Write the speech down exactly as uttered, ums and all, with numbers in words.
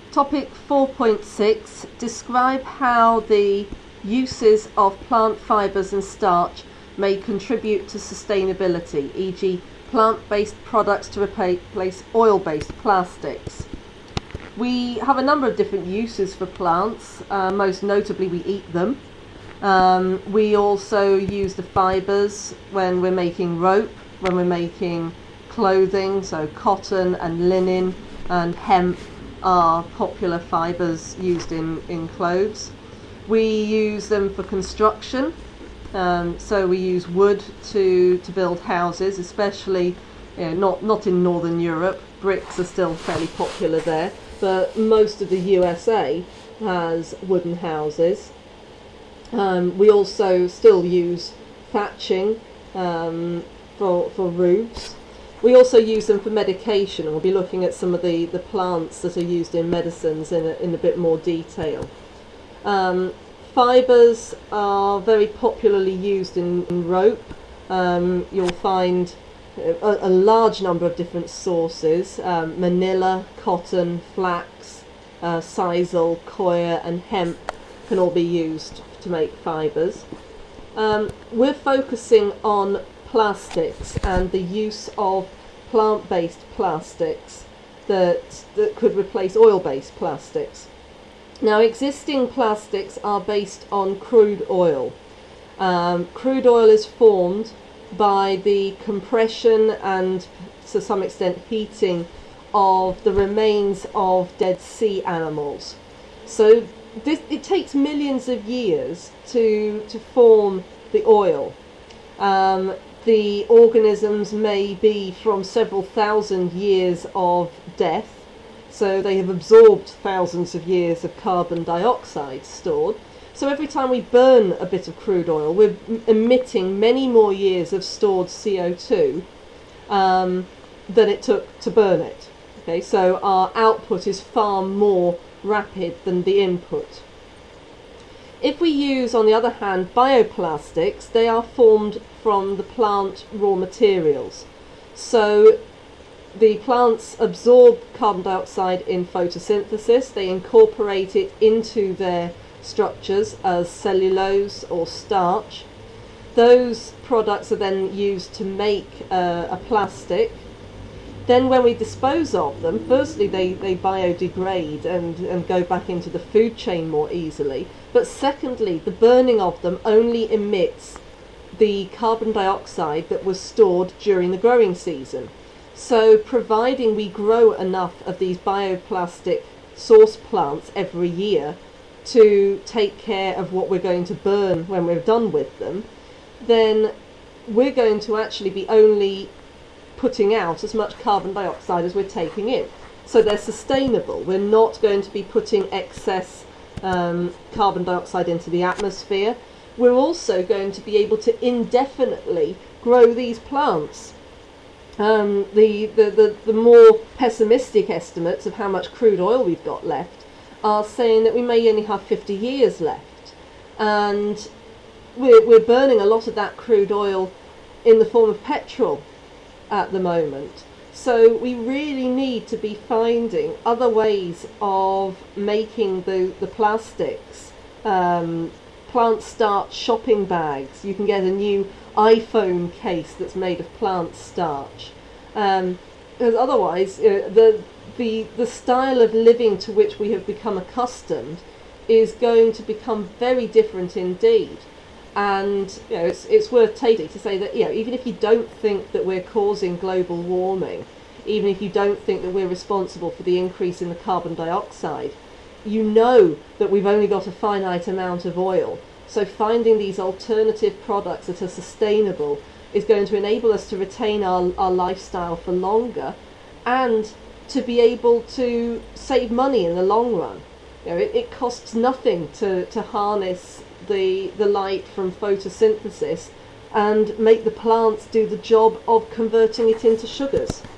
Topic four point six. Describe how the uses of plant fibres and starch may contribute to sustainability, for example plant-based products to replace oil-based plastics. We have a number of different uses for plants. Uh, most notably, we eat them. Um, we also use the fibres when we're making rope, when we're making clothing, so cotton and linen and hemp are popular fibres used in, in clothes. We use them for construction, um, so we use wood to, to build houses, especially you know, not, not in Northern Europe. Bricks are still fairly popular there, but most of the U S A has wooden houses. Um, we also still use thatching um, for, for roofs. We also use them for medication, and we'll be looking at some of the, the plants that are used in medicines in a, in a bit more detail. Um, fibres are very popularly used in, in rope. Um, you'll find a, a large number of different sources. Um, manila, cotton, flax, uh, sisal, coir and hemp can all be used to make fibres. Um, we're focusing on plastics and the use of plant-based plastics that, that could replace oil-based plastics. Now, existing plastics are based on crude oil. Um, crude oil is formed by the compression and, to some extent, heating of the remains of dead sea animals. So this, it takes millions of years to, to form the oil. Um, the organisms may be from several thousand years of death, so they have absorbed thousands of years of carbon dioxide stored. So every time we burn a bit of crude oil, we're emitting many more years of stored C O two um, than it took to burn it. Okay, so our output is far more rapid than the input. If we use, on the other hand, bioplastics, they are formed from the plant raw materials. So the plants absorb carbon dioxide in photosynthesis, they incorporate it into their structures as cellulose or starch. Those products are then used to make uh, a plastic. Then when we dispose of them, firstly they, they biodegrade and, and go back into the food chain more easily. But secondly, the burning of them only emits the carbon dioxide that was stored during the growing season. So providing we grow enough of these bioplastic source plants every year to take care of what we're going to burn when we're done with them, then we're going to actually be only putting out as much carbon dioxide as we're taking in. So they're sustainable. We're not going to be putting excess um, carbon dioxide into the atmosphere. We're also going to be able to indefinitely grow these plants. Um, the, the, the, the more pessimistic estimates of how much crude oil we've got left are saying that we may only have fifty years left. And we're, we're burning a lot of that crude oil in the form of petrol at the moment. So we really need to be finding other ways of making the, the plastics. Um, plant starch shopping bags. You can get a new iPhone case that's made of plant starch. Um, because otherwise uh, the, the, the style of living to which we have become accustomed is going to become very different indeed. And you know, it's, it's worth taking to say that you know, even if you don't think that we're causing global warming, even if you don't think that we're responsible for the increase in the carbon dioxide, you know that we've only got a finite amount of oil. So finding these alternative products that are sustainable is going to enable us to retain our, our lifestyle for longer and to be able to save money in the long run. You know, it, it costs nothing to, to harness the, the light from photosynthesis and make the plants do the job of converting it into sugars.